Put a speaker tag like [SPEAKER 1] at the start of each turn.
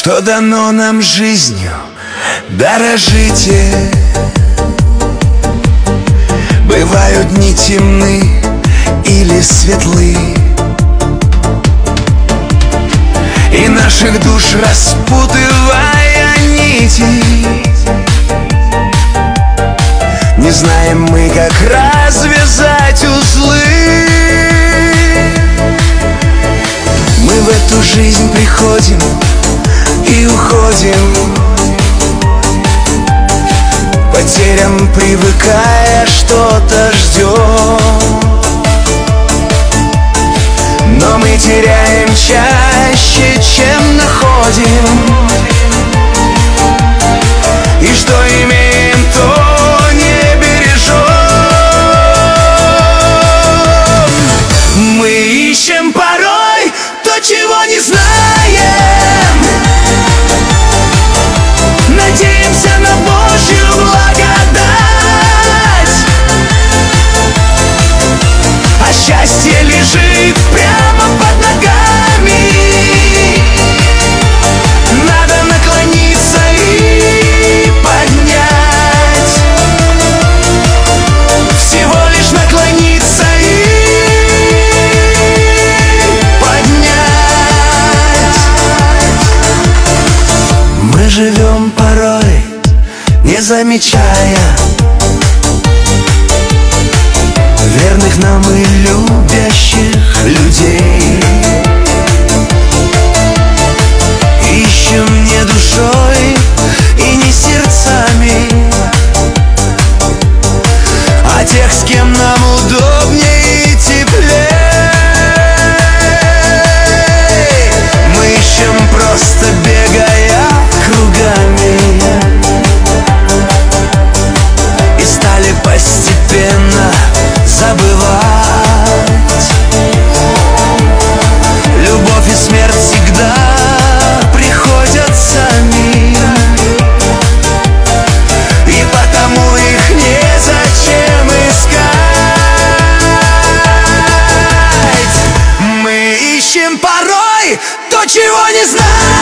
[SPEAKER 1] что дано нам жизнью, дорожите. Бывают дни темны или светлы, и наших душ распутывая нити, не знаем мы, как развязать узлы. Мы в эту жизнь приходим и уходим, потерям привыкая, что-то ждем. Но мы теряем чаще, чем находим, и что имеем, то не бережем. Мы ищем порой то, чего не знаем, надеемся на Божью благодать, а счастье лежит прямо под ногами. Надо наклониться и поднять, всего лишь наклониться и поднять. Мы живем порой, не замечая верных нам и любящих людей. Ищем не душой и не сердцами, а тех, с кем нам удобнее и теплее. Мы ищем, просто бегая кругами, и стали постепенно забывать. Любовь и смерть всегда приходят сами, и потому их незачем искать. Мы ищем порой то, чего не знаем,